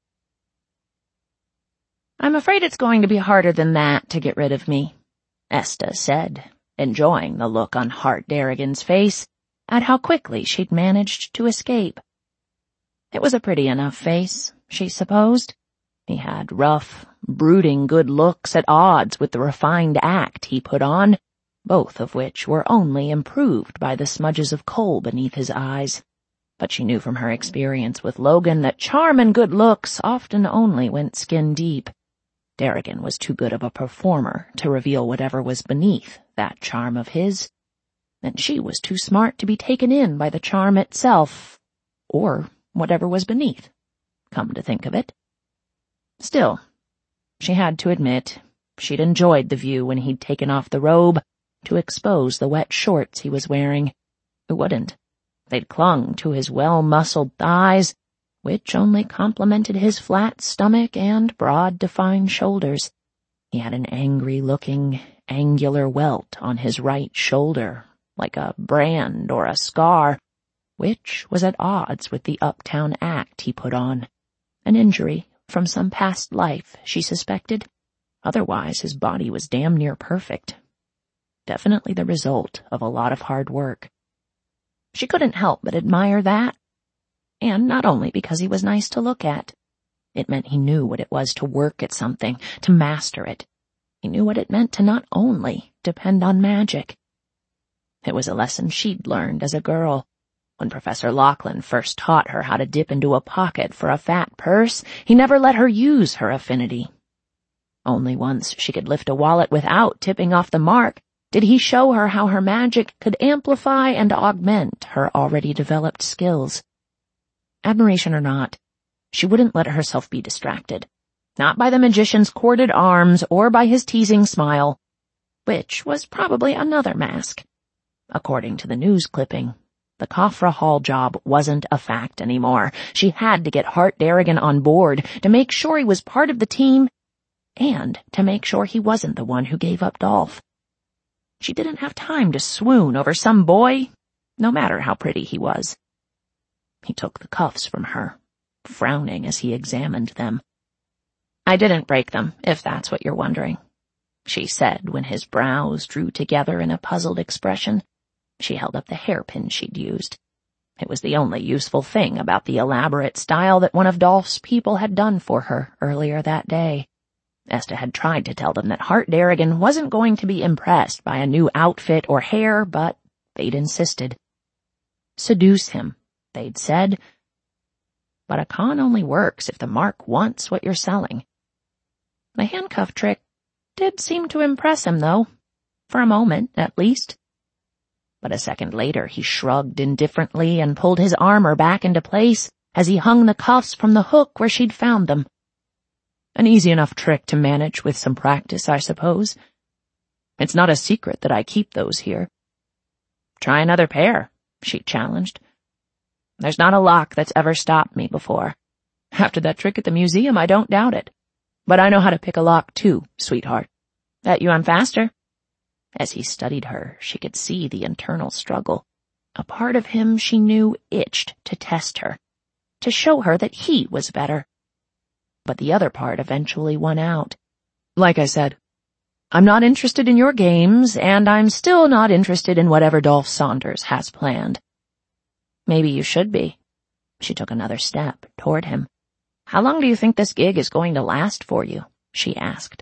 I'm afraid it's going to be harder than that to get rid of me, Esta said, enjoying the look on Hart Darrigan's face at how quickly she'd managed to escape. It was a pretty enough face, she supposed. He had rough, brooding good looks at odds with the refined act he put on, both of which were only improved by the smudges of coal beneath his eyes. But she knew from her experience with Logan that charm and good looks often only went skin deep. Darrigan was too good of a performer to reveal whatever was beneath that charm of his, and she was too smart to be taken in by the charm itself, or whatever was beneath, come to think of it. Still, she had to admit, she'd enjoyed the view when he'd taken off the robe to expose the wet shorts he was wearing. Who wouldn't? They'd clung to his well-muscled thighs, which only complemented his flat stomach and broad-defined shoulders. He had an angry-looking, angular welt on his right shoulder, like a brand or a scar, which was at odds with the uptown act he put on. An injury from some past life, she suspected. Otherwise, his body was damn near perfect. Definitely the result of a lot of hard work. She couldn't help but admire that. And not only because he was nice to look at. It meant he knew what it was to work at something, to master it. He knew what it meant to not only depend on magic. It was a lesson she'd learned as a girl. When Professor Lachlan first taught her how to dip into a pocket for a fat purse, he never let her use her affinity. Only once she could lift a wallet without tipping off the mark did he show her how her magic could amplify and augment her already developed skills. Admiration or not, she wouldn't let herself be distracted. Not by the magician's corded arms or by his teasing smile, which was probably another mask. According to the news clipping, the Khafra Hall job wasn't a fact anymore. She had to get Hart Darrigan on board to make sure he was part of the team and to make sure he wasn't the one who gave up Dolph. She didn't have time to swoon over some boy, no matter how pretty he was. He took the cuffs from her, frowning as he examined them. "I didn't break them, if that's what you're wondering," she said when his brows drew together in a puzzled expression. She held up the hairpin she'd used. It was the only useful thing about the elaborate style that one of Dolph's people had done for her earlier that day. Esta had tried to tell them that Hart Darrigan wasn't going to be impressed by a new outfit or hair, but they'd insisted. Seduce him, they'd said. But a con only works if the mark wants what you're selling. The handcuff trick did seem to impress him, though. For a moment, at least. But a second later he shrugged indifferently and pulled his armor back into place as he hung the cuffs from the hook where she'd found them. An easy enough trick to manage with some practice, I suppose. It's not a secret that I keep those here. "Try another pair," she challenged. "There's not a lock that's ever stopped me before. After that trick at the museum, I don't doubt it. But I know how to pick a lock too, sweetheart. Bet you I'm faster." As he studied her, she could see the internal struggle. A part of him she knew itched to test her, to show her that he was better. But the other part eventually won out. "Like I said, I'm not interested in your games, and I'm still not interested in whatever Dolph Saunders has planned." "Maybe you should be." She took another step toward him. "How long do you think this gig is going to last for you?" she asked.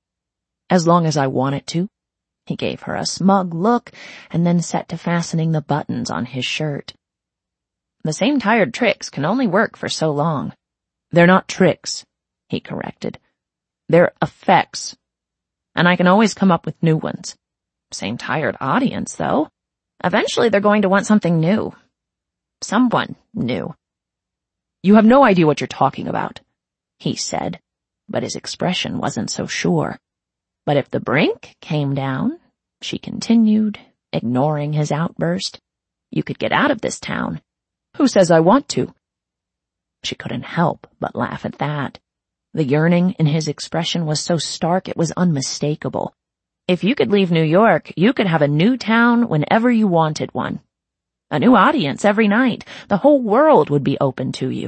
"As long as I want it to." He gave her a smug look and then set to fastening the buttons on his shirt. "The same tired tricks can only work for so long." "They're not tricks," he corrected. "They're effects. And I can always come up with new ones. Same tired audience, though. Eventually they're going to want something new. Someone new." "You have no idea what you're talking about," he said, but his expression wasn't so sure. "But if the brink came down," she continued, ignoring his outburst, "you could get out of this town." "Who says I want to?" She couldn't help but laugh at that. The yearning in his expression was so stark it was unmistakable. If you could leave New York, you could have a new town whenever you wanted one. A new audience every night. The whole world would be open to you.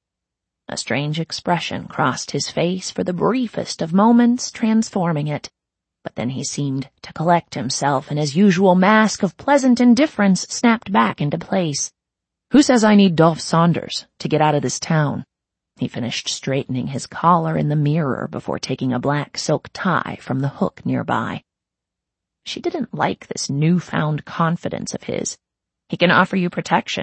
A strange expression crossed his face for the briefest of moments, transforming it. But then he seemed to collect himself, and his usual mask of pleasant indifference snapped back into place. "Who says I need Dolph Saunders to get out of this town?" He finished straightening his collar in the mirror before taking a black silk tie from the hook nearby. She didn't like this newfound confidence of his. "He can offer you protection,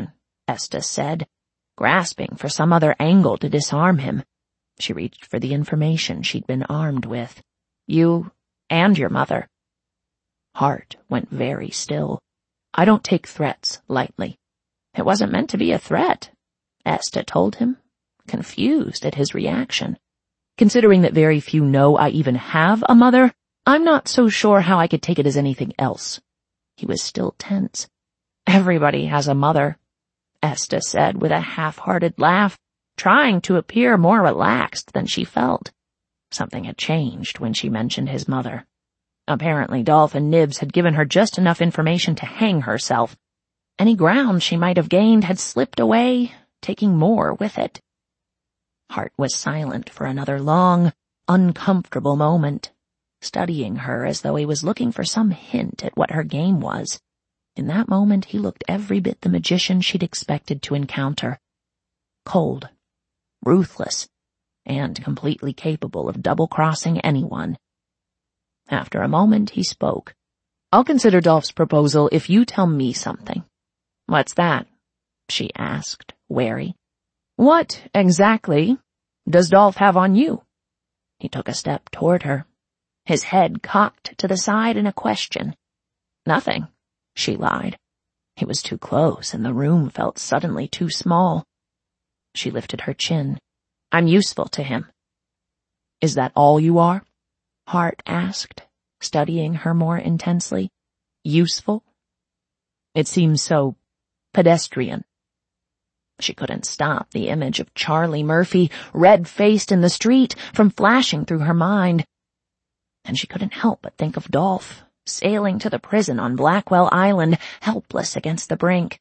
Esta said, grasping for some other angle to disarm him. She reached for the information she'd been armed with. You and your mother. Hart went very still. I don't take threats lightly. It wasn't meant to be a threat, Esta told him, confused at his reaction. Considering that very few know I even have a mother, I'm not so sure how I could take it as anything else. He was still tense. Everybody has a mother, Esta said with a half-hearted laugh, trying to appear more relaxed than she felt. Something had changed when she mentioned his mother. Apparently Dolph and Nibs had given her just enough information to hang herself. Any ground she might have gained had slipped away, taking more with it. Hart was silent for another long, uncomfortable moment, studying her as though he was looking for some hint at what her game was. In that moment he looked every bit the magician she'd expected to encounter. Cold, ruthless, and completely capable of double-crossing anyone. After a moment he spoke. I'll consider Dolph's proposal if you tell me something. What's that? She asked, wary. What, exactly, does Dolph have on you? He took a step toward her, his head cocked to the side in a question. Nothing, she lied. He was too close and the room felt suddenly too small. She lifted her chin. I'm useful to him. Is that all you are? Hart asked, studying her more intensely. Useful? It seems so pedestrian. She couldn't stop the image of Charlie Murphy, red-faced in the street, from flashing through her mind. And she couldn't help but think of Dolph, sailing to the prison on Blackwell Island, helpless against the brink.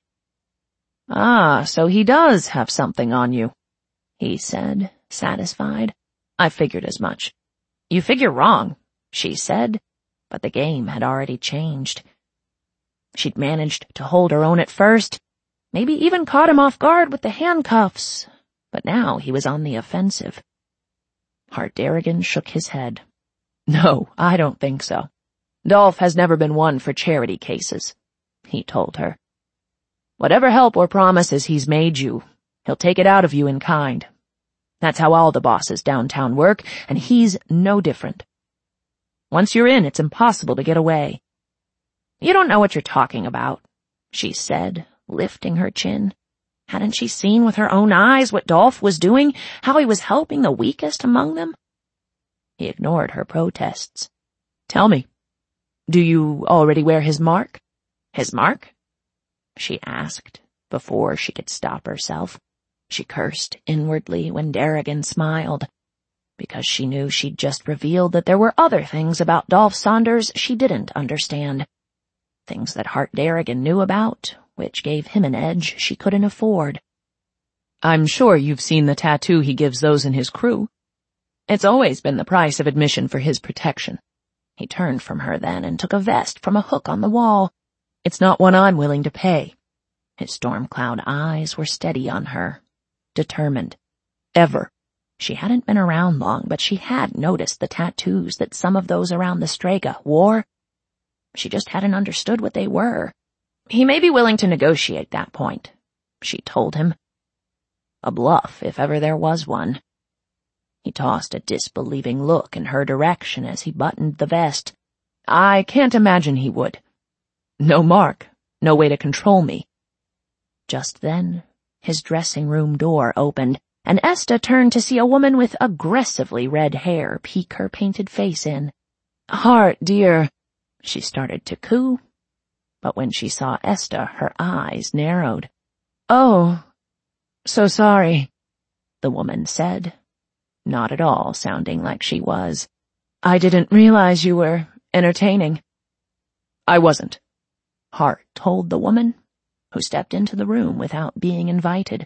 Ah, so he does have something on you, he said, satisfied. I figured as much. You figure wrong, she said, but the game had already changed. She'd managed to hold her own at first, maybe even caught him off guard with the handcuffs, but now he was on the offensive. Hart Darrigan shook his head. No, I don't think so. Dolph has never been one for charity cases, he told her. Whatever help or promises he's made you, he'll take it out of you in kind. That's how all the bosses downtown work, and he's no different. Once you're in, it's impossible to get away. You don't know what you're talking about, she said, lifting her chin. Hadn't she seen with her own eyes what Dolph was doing, how he was helping the weakest among them? He ignored her protests. Tell me, do you already wear his mark? His mark? She asked, before she could stop herself. She cursed inwardly when Darrigan smiled, because she knew she'd just revealed that there were other things about Dolph Saunders she didn't understand. Things that Hart Darrigan knew about, which gave him an edge she couldn't afford. I'm sure you've seen the tattoo he gives those in his crew. It's always been the price of admission for his protection. He turned from her then and took a vest from a hook on the wall. It's not one I'm willing to pay. His storm cloud eyes were steady on her, determined. Ever. She hadn't been around long, but she had noticed the tattoos that some of those around the Strega wore. She just hadn't understood what they were. He may be willing to negotiate that point, she told him. A bluff, if ever there was one. He tossed a disbelieving look in her direction as he buttoned the vest. I can't imagine he would. No mark, no way to control me. Just then, his dressing room door opened, and Esta turned to see a woman with aggressively red hair peek her painted face in. Hart, dear, she started to coo, but when she saw Esta, her eyes narrowed. Oh, so sorry, the woman said, not at all sounding like she was. I didn't realize you were entertaining. I wasn't, Hart told the woman, who stepped into the room without being invited.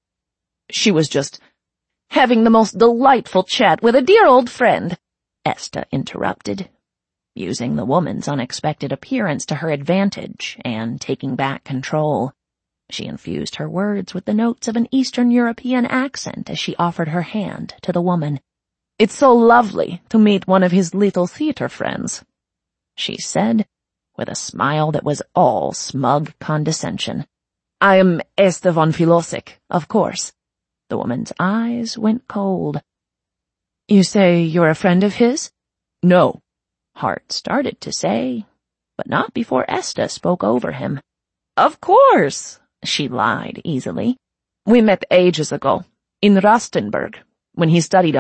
She was just having the most delightful chat with a dear old friend, Esta interrupted, using the woman's unexpected appearance to her advantage and taking back control. She infused her words with the notes of an Eastern European accent as she offered her hand to the woman. It's so lovely to meet one of his little theater friends, she said, with a smile that was all smug condescension. I am Esther von Filosik, of course. The woman's eyes went cold. You say you're a friend of his? No, Hart started to say, but not before Esther spoke over him. Of course, she lied easily. We met ages ago, in Rastenburg, when he studied